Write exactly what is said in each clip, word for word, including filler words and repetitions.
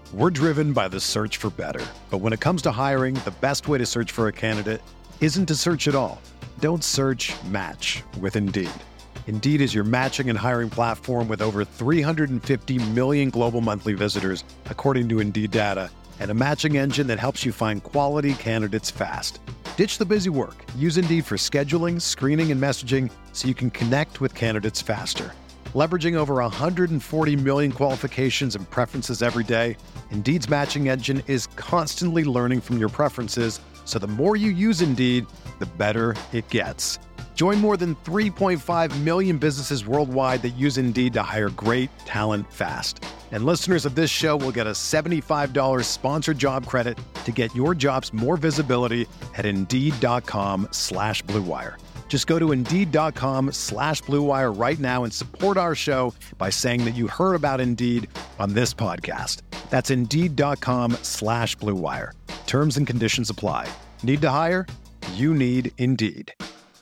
We're driven by the search for better. But when it comes to hiring, the best way to search for a candidate isn't to search at all. Don't search, match with Indeed. Indeed is your matching and hiring platform with over three hundred fifty million global monthly visitors, according to Indeed data, and a matching engine that helps you find quality candidates fast. Ditch the busy work. Use Indeed for scheduling, screening, and messaging so you can connect with candidates faster. Leveraging over one hundred forty million qualifications and preferences every day, Indeed's matching engine is constantly learning from your preferences, so the more you use Indeed, the better it gets. Join more than three point five million businesses worldwide that use Indeed to hire great talent fast. And listeners of this show will get a seventy-five dollars sponsored job credit to get your jobs more visibility at Indeed.com slash Blue Wire. Just go to Indeed.com slash Blue Wire right now and support our show by saying that you heard about Indeed on this podcast. That's Indeed.com slash Blue Wire. Terms and conditions apply. Need to hire? You need Indeed.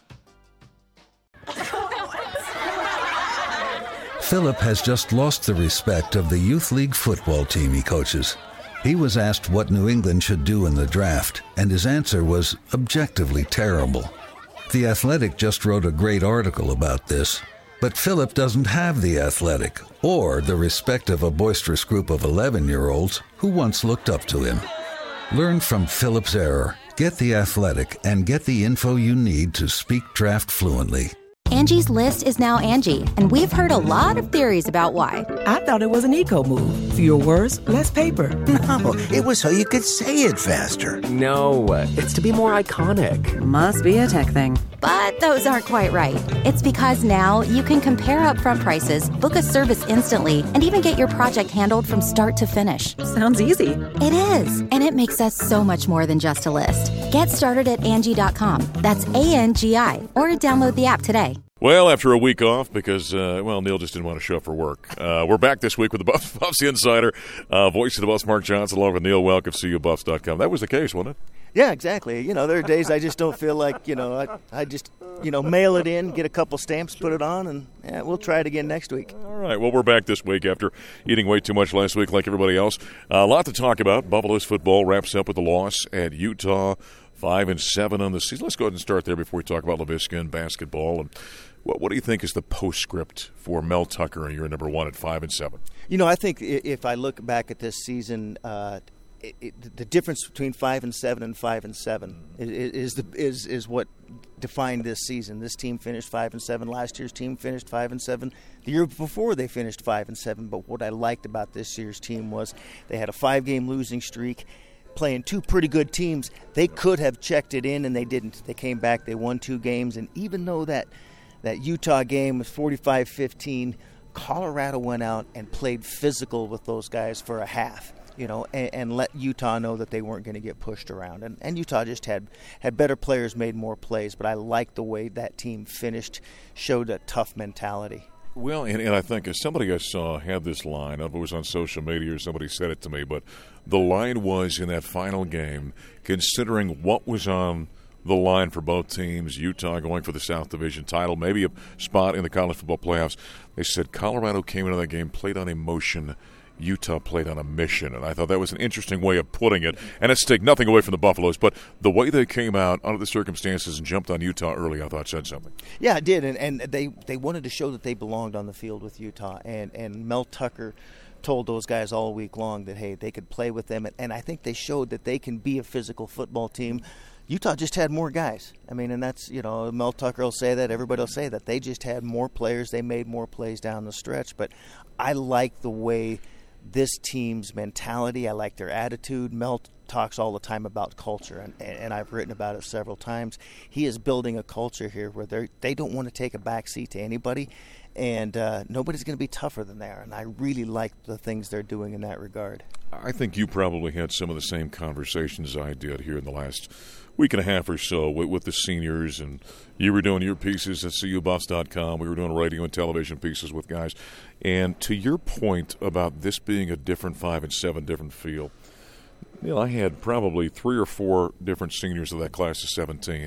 Philip has just lost the respect of the youth league football team he coaches. He was asked what New England should do in the draft, and his answer was objectively terrible. The Athletic just wrote a great article about this, but Philip doesn't have The Athletic or the respect of a boisterous group of eleven-year-olds who once looked up to him. Learn from Philip's error. Get The Athletic and get the info you need to speak draft fluently. Angie's List is now Angie, and we've heard a lot of theories about why. I thought it was an eco move. Fewer words, less paper. No, it was so you could say it faster. No, it's to be more iconic. Must be a tech thing. But those aren't quite right. It's because now you can compare upfront prices, book a service instantly, and even get your project handled from start to finish. Sounds easy. It is, and it makes us so much more than just a list. Get started at Angie dot com. That's A N G I, or download the app today. Well, after a week off, because, uh, well, Neil just didn't want to show up for work. Uh, we're back this week with the Buffs, Buffs Insider, uh, voice of the Buffs, Mark Johnson, along with Neil Welk of C U Buffs dot com. That was the case, wasn't it? Yeah, exactly. You know, there are days I just don't feel like, you know, I, I just, you know, mail it in, get a couple stamps, put it on, and yeah, we'll try it again next week. All right. Well, we're back this week after eating way too much last week like everybody else. Uh, a lot to talk about. Buffalo's football wraps up with a loss at Utah, five and seven on the season. Let's go ahead and start there before we talk about LaVisca and basketball. And what, what do you think is the postscript for Mel Tucker and your number one at five and seven? You know, I think if I look back at this season, uh, it, it, the difference between five and seven and five and seven is is, the, is is what defined this season. This team finished five and seven. Last year's team finished five and seven. The year before they finished five and seven. But what I liked about this year's team was they had a five-game losing streak, playing two pretty good teams. They could have checked it in, and they didn't. They came back. They won two games, and even though that that Utah game was forty-five fifteen, Colorado went out and played physical with those guys for a half, you know, and, and let Utah know that they weren't going to get pushed around. And, and Utah just had, had better players, made more plays. But I liked the way that team finished, showed a tough mentality. Well, and, and I think as somebody I saw had this line, I don't know if it was on social media or somebody said it to me, but the line was in that final game, considering what was on the line for both teams, Utah going for the South Division title, maybe a spot in the college football playoffs. They said Colorado came into that game, played on emotion. Utah played on a mission, and I thought that was an interesting way of putting it. And it's take nothing away from the Buffaloes, but the way they came out under the circumstances and jumped on Utah early, I thought said something. Yeah, it did, and, and they, they wanted to show that they belonged on the field with Utah, and, and Mel Tucker told those guys all week long that, hey, they could play with them, and, and I think they showed that they can be a physical football team. Utah just had more guys. I mean, and that's, you know, Mel Tucker will say that, everybody will say that. They just had more players. They made more plays down the stretch. But I like the way this team's mentality, I like their attitude. Mel talks all the time about culture, and, and I've written about it several times. He is building a culture here where they they don't want to take a back seat to anybody, and uh, nobody's going to be tougher than they are. And I really like the things they're doing in that regard. I think you probably had some of the same conversations I did here in the last week and a half or so with, with the seniors, and you were doing your pieces at C U Buffs dot com. We were doing radio and television pieces with guys. And to your point about this being a different five and seven, different feel, you know, I had probably three or four different seniors of that class of seventeen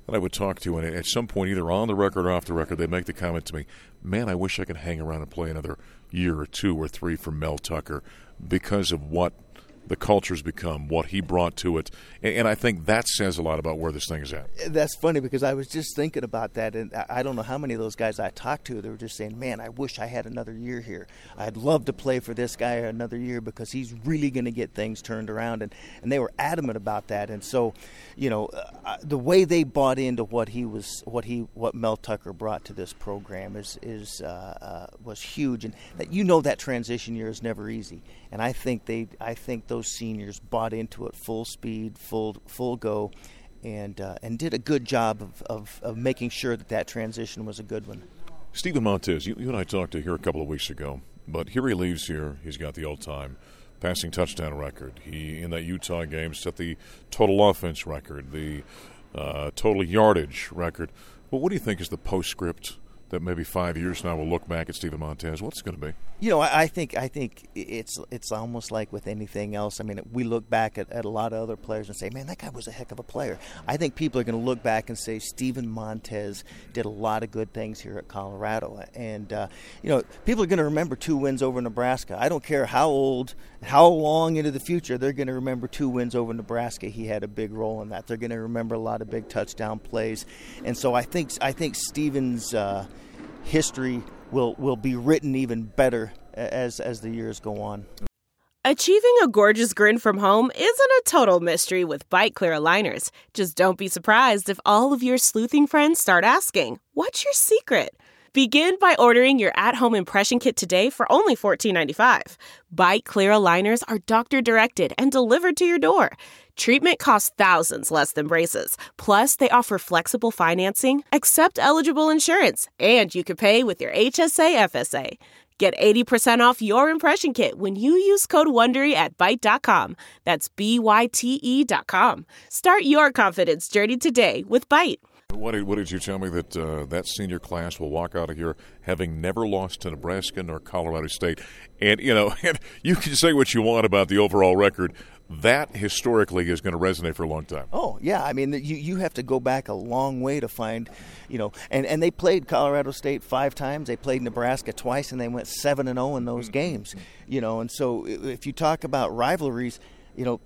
that I would talk to, and at some point, either on the record or off the record, they'd make the comment to me, man, I wish I could hang around and play another year or two or three for Mel Tucker because of what the culture's become, what he brought to it. And, and I think that says a lot about where this thing is at. That's funny because I was just thinking about that, and I don't know how many of those guys I talked to, they were just saying, man, I wish I had another year here. I'd love to play for this guy another year because he's really going to get things turned around. And, and they were adamant about that. And so, you know, uh, the way they bought into what he was, what he, what Mel Tucker brought to this program is, is uh, uh, was huge. And that, you know, that transition year is never easy. And I think they, I think those seniors bought into it full speed, full full go, and uh, and did a good job of, of, of making sure that that transition was a good one. Steven Montez, you, you and I talked to here a couple of weeks ago, but here he leaves here. He's got the all-time passing touchdown record. He, in that Utah game, set the total offense record, the uh, total yardage record. Well, what do you think is the postscript that maybe five years now we'll look back at Steven Montez? What's it going to be? You know, I, I think I think it's it's almost like with anything else. I mean, we look back at, at a lot of other players and say, man, that guy was a heck of a player. I think people are going to look back and say Steven Montez did a lot of good things here at Colorado. And, uh, you know, people are going to remember two wins over Nebraska. I don't care how old, how long into the future, they're going to remember two wins over Nebraska. He had a big role in that. They're going to remember a lot of big touchdown plays. And so I think I think Steven's uh, history will will be written even better as as the years go on. Achieving a gorgeous grin from home isn't a total mystery with Byte Clear aligners. Just don't be surprised if all of your sleuthing friends start asking, what's your secret? Begin by ordering your at-home impression kit today for only fourteen ninety-five. Byte Clear aligners are doctor-directed and delivered to your door. Treatment costs thousands less than braces. Plus, they offer flexible financing, accept eligible insurance, and you can pay with your H S A F S A. Get eighty percent off your impression kit when you use code WONDERY at byte dot com. That's B Y T E dot com. Start your confidence journey today with Byte. What did, what did you tell me that uh, that senior class will walk out of here having never lost to Nebraska nor Colorado State? And, you know, and you can say what you want about the overall record. That historically is going to resonate for a long time. Oh, yeah. I mean, you, you have to go back a long way to find, you know, and, and they played Colorado State five times. They played Nebraska twice, and they went seven and oh in those games, you know. And so if you talk about rivalries, you know,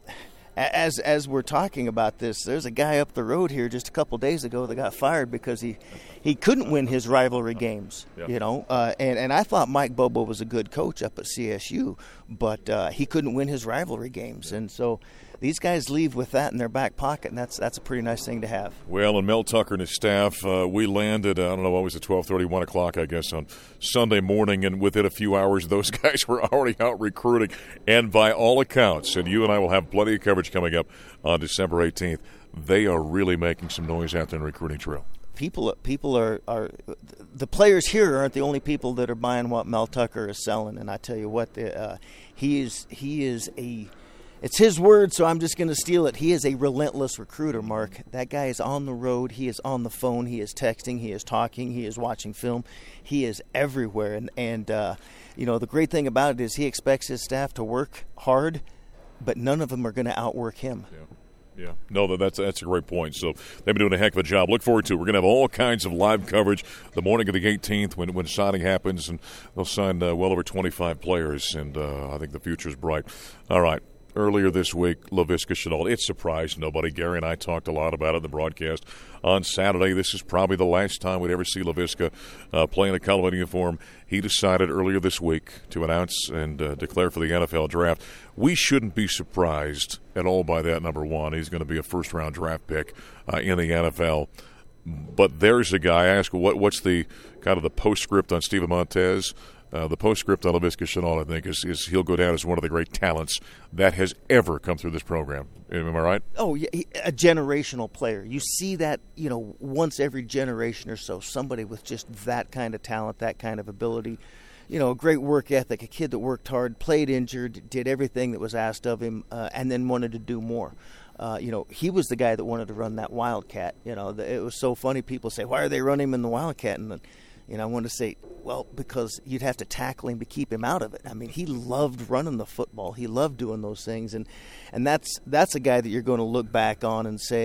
As as we're talking about this, there's a guy up the road here just a couple days ago that got fired because he, he couldn't win his rivalry games, yeah. you know. Uh, and, and I thought Mike Bobo was a good coach up at C S U, but uh, he couldn't win his rivalry games. And so these guys leave with that in their back pocket, and that's that's a pretty nice thing to have. Well, and Mel Tucker and his staff, uh, we landed, uh, I don't know, what was it, twelve thirty, one o'clock, I guess, on Sunday morning, and within a few hours, those guys were already out recruiting. And by all accounts, and you and I will have plenty of coverage coming up on December eighteenth, they are really making some noise out there in the recruiting trail. People, people are, are the players here aren't the only people that are buying what Mel Tucker is selling. And I tell you what, the, uh, he is he is a it's his word, so I'm just going to steal it. He is a relentless recruiter, Mark. That guy is on the road. He is on the phone. He is texting. He is talking. He is watching film. He is everywhere. And and uh, you know, the great thing about it is he expects his staff to work hard, but none of them are going to outwork him. Yeah. Yeah, no, that's that's a great point. So they've been doing a heck of a job. Look forward to it. We're going to have all kinds of live coverage the morning of the eighteenth when, when signing happens, and they'll sign uh, well over twenty-five players, and uh, I think the future's bright. All right. Earlier this week, Laviska Shenault, it surprised nobody. Gary and I talked a lot about it in the broadcast on Saturday. This is probably the last time we'd ever see Laviska uh, play in a Colorado uniform. He decided earlier this week to announce and uh, declare for the N F L draft. We shouldn't be surprised at all by that, number one. He's going to be a first-round draft pick uh, in the N F L. But there's a guy. I ask, what, what's the kind of the postscript on Steven Montez? Uh, the postscript on Laviska Shenault, I think, is, is he'll go down as one of the great talents that has ever come through this program. Am I right? Oh, yeah, a generational player. You see that, you know, once every generation or so, somebody with just that kind of talent, that kind of ability. You know, a great work ethic, a kid that worked hard, played injured, did everything that was asked of him, uh, and then wanted to do more. Uh, you know, he was the guy that wanted to run that Wildcat. You know, it was so funny. People say, why are they running him in the Wildcat? And You know, I want to say, well, because you'd have to tackle him to keep him out of it. I mean, he loved running the football. He loved doing those things. And and that's that's a guy that you're going to look back on and say,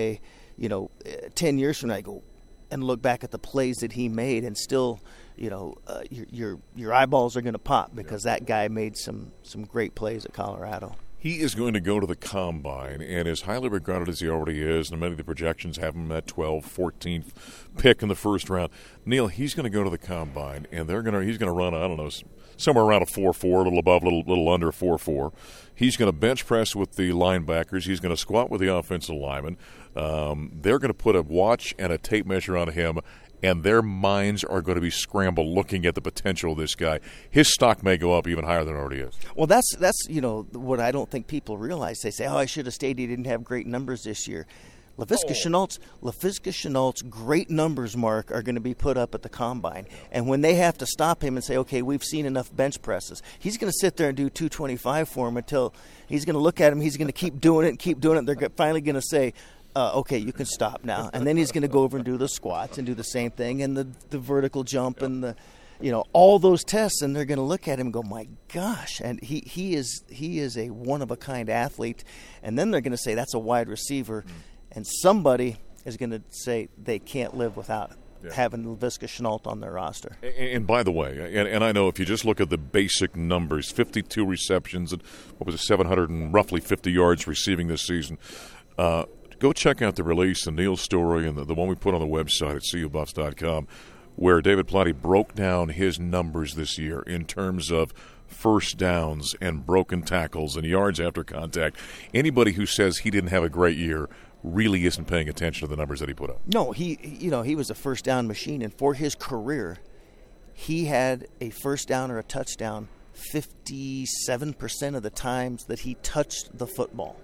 you know, ten years from now, I go and look back at the plays that he made, and still, you know, uh, your, your your eyeballs are going to pop because that guy made some some great plays at Colorado. He is going to go to the Combine, and as highly regarded as he already is, and many of the projections have him at twelfth, fourteenth pick in the first round. Neil, he's going to go to the Combine, and they're going to he's going to run, I don't know, somewhere around a four four, a little above, a little, little under a four four. He's going to bench press with the linebackers. He's going to squat with the offensive linemen. Um, they're going to put a watch and a tape measure on him, and their minds are going to be scrambled looking at the potential of this guy. His stock may go up even higher than it already is. Well, that's, that's you know, what I don't think people realize. They say, oh, I should have stayed. He didn't have great numbers this year. Laviska oh. Shenault's, Laviska Shenault's great numbers, Mark, are going to be put up at the Combine. And when they have to stop him and say, okay, we've seen enough bench presses, he's going to sit there and do two twenty-five for him until he's going to look at him. He's going to keep doing it and keep doing it. They're finally going to say, Uh, okay, you can stop now. And then he's going to go over and do the squats and do the same thing and the, the vertical jump and the, you know, all those tests. And they're going to look at him and go, my gosh. And he, he is he is a one-of-a-kind athlete. And then they're going to say that's a wide receiver. And somebody is going to say they can't live without yeah. having Laviska Shenault on their roster. And, and by the way, and, and I know if you just look at the basic numbers, fifty-two receptions and what was it, seven hundred and roughly fifty yards receiving this season, uh, go check out the release and Neil's story and the, the one we put on the website at C U Buffs dot com where David Plotty broke down his numbers this year in terms of first downs and broken tackles and yards after contact. Anybody who says he didn't have a great year really isn't paying attention to the numbers that he put up. No, he you know, he was a first down machine, and for his career, he had a first down or a touchdown fifty-seven percent of the times that he touched the football.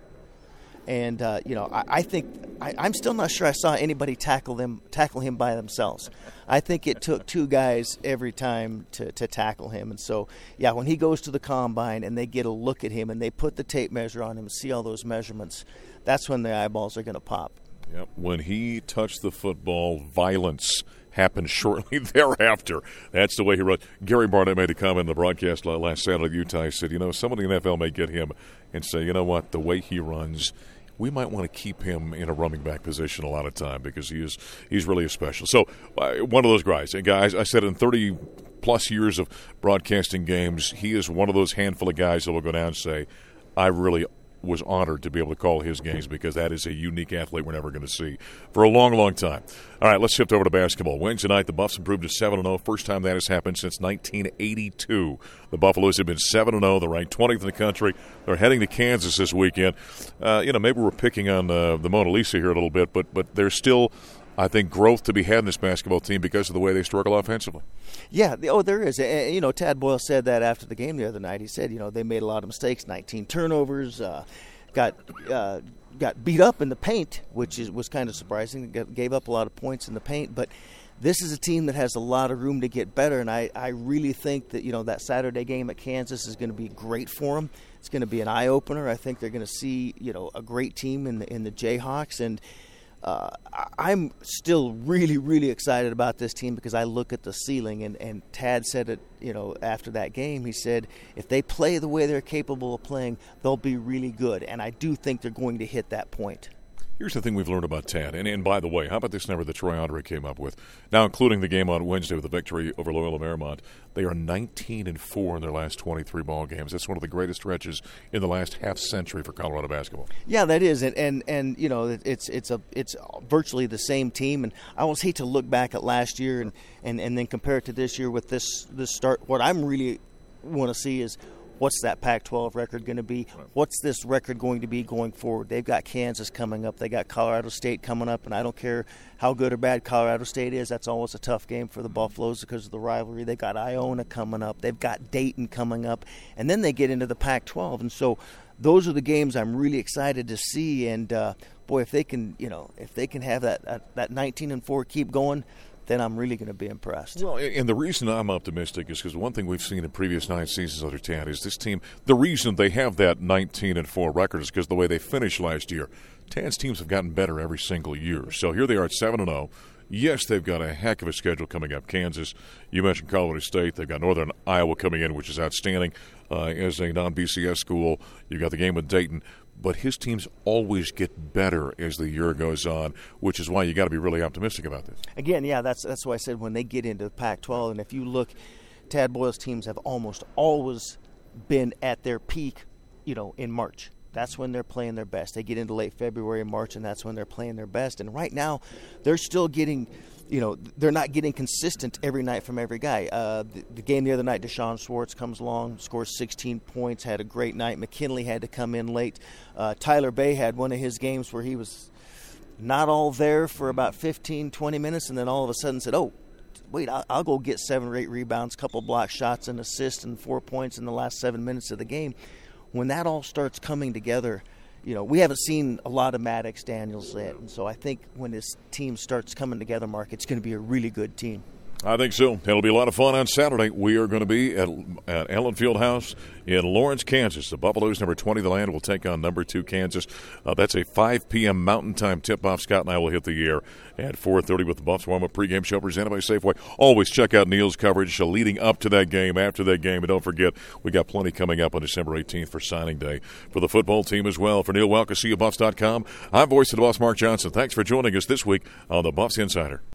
And, uh, you know, I, I think I, I'm still not sure I saw anybody tackle them, tackle him by themselves. I think it took two guys every time to, to tackle him. And so, yeah, when he goes to the Combine and they get a look at him and they put the tape measure on him and see all those measurements, that's when the eyeballs are going to pop. Yep. When he touched the football, violence happened shortly thereafter. That's the way he runs. Gary Barnett made a comment in the broadcast last Saturday at Utah. He said, you know, somebody in the N F L may get him and say, you know what, the way he runs, we might want to keep him in a running back position a lot of time because he is he's really a special. So uh, one of those guys. And guys, I said in thirty-plus years of broadcasting games, he is one of those handful of guys that will go down and say, I really was honored to be able to call his games because that is a unique athlete we're never going to see for a long, long time. All right, let's shift over to basketball. Wednesday night, the Buffs improved to seven and oh. First time that has happened since nineteen eighty-two. The Buffaloes have been seven and oh. They're ranked twentieth in the country. They're heading to Kansas this weekend. Uh, you know, maybe we're picking on uh, the Mona Lisa here a little bit, but but there's still, I think, growth to be had in this basketball team because of the way they struggle offensively. Yeah, oh, there is. And, you know, Tad Boyle said that after the game the other night. He said, you know, they made a lot of mistakes, nineteen turnovers, uh, got uh, got beat up in the paint, which is, was kind of surprising. Got, gave up a lot of points in the paint. But this is a team that has a lot of room to get better, and I, I really think that, you know, that Saturday game at Kansas is going to be great for them. It's going to be an eye-opener. I think they're going to see, you know, a great team in the, in the Jayhawks, and Uh, I'm still really, really excited about this team because I look at the ceiling, and, and Tad said it, you know, after that game. He said if they play the way they're capable of playing, they'll be really good, and I do think they're going to hit that point. Here's the thing we've learned about Tad. And, and by the way, how about this number that Troy Andre came up with? Now, including the game on Wednesday with the victory over Loyola Marymount, they are nineteen and four in their last twenty-three ball games. That's one of the greatest stretches in the last half century for Colorado basketball. Yeah, that is. And, and, and you know, it's it's a it's virtually the same team. And I always hate to look back at last year and, and, and then compare it to this year with this, this start. What I'm really want to see is, what's that Pac twelve record going to be? What's this record going to be going forward? They've got Kansas coming up. They got Colorado State coming up, and I don't care how good or bad Colorado State is. That's always a tough game for the Buffaloes because of the rivalry. They've got Iona coming up. They've got Dayton coming up. And then they get into the Pac twelve. And so those are the games I'm really excited to see. And, uh, boy, if they can, you know, if they can have that, that, that nineteen and four keep going, then I'm really going to be impressed. Well, and the reason I'm optimistic is because one thing we've seen in previous nine seasons under Tad is this team, the reason they have that nineteen and four record is because the way they finished last year. Tad's teams have gotten better every single year. So here they are at seven and oh. Yes, they've got a heck of a schedule coming up. Kansas, you mentioned Colorado State. They've got Northern Iowa coming in, which is outstanding. uh, as a non-B C S school. You got the game with Dayton. But his teams always get better as the year goes on, which is why you got to be really optimistic about this. Again, yeah, that's that's why I said when they get into the Pac twelve, and if you look, Tad Boyle's teams have almost always been at their peak, you know, in March. That's when they're playing their best. They get into late February and March, and that's when they're playing their best. And right now, they're still getting, you know, they're not getting consistent every night from every guy. Uh, the, the game the other night, Deshaun Schwartz comes along, scores sixteen points, had a great night. McKinley had to come in late. Uh, Tyler Bay had one of his games where he was not all there for about fifteen, twenty minutes, and then all of a sudden said, oh, wait, I'll, I'll go get seven or eight rebounds, couple block shots, and assists, and four points in the last seven minutes of the game. When that all starts coming together, you know, we haven't seen a lot of Maddox Daniels yet. And so I think when this team starts coming together, Mark, it's going to be a really good team. I think so. It'll be a lot of fun on Saturday. We are going to be at, at Allen Fieldhouse in Lawrence, Kansas. The Buffaloes, number twenty, the Land, will take on number two, Kansas. Uh, that's a five p.m. Mountain Time tip-off. Scott and I will hit the air at four thirty with the Buffs warm-up pregame show presented by Safeway. Always check out Neil's coverage leading up to that game, after that game. And don't forget, we got plenty coming up on December eighteenth for signing day for the football team as well. For Neil Welke, C U Buffs dot com, I'm voice of the Buffs, Mark Johnson. Thanks for joining us this week on the Buffs Insider.